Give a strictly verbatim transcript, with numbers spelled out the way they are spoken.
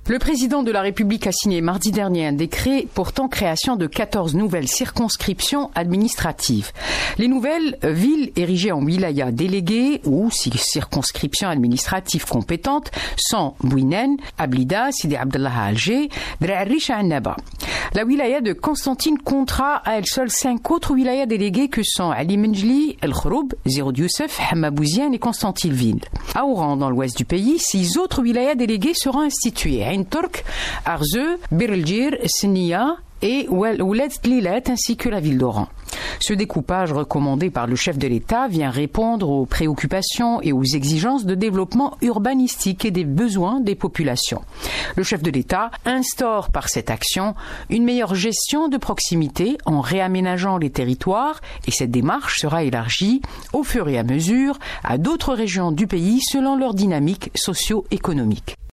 Le président de la République a signé mardi dernier un décret portant création de quatorze nouvelles circonscriptions administratives. Les nouvelles villes érigées en wilaya déléguées ou circonscriptions administratives compétentes sont Bouinen, Ablida, Sidi Abdallah à Alger, Dra Richa à Naba. La wilaya de Constantine comptera à elle seule cinq autres wilayas déléguées que sont Ali Menjli, El Khroub, Zirod Youssef, Hamabouziane et Constantinville. À Oran, dans l'ouest du pays, six autres wilayas déléguées seront instituées. Ain Turk, Arzeu, Bir el-Jir, Senia et Ouled Tlilet ainsi que la ville d'Oran. Ce découpage recommandé par le chef de l'État vient répondre aux préoccupations et aux exigences de développement urbanistique et des besoins des populations. Le chef de l'État instaure par cette action une meilleure gestion de proximité en réaménageant les territoires et cette démarche sera élargie au fur et à mesure à d'autres régions du pays selon leur dynamique socio-économique.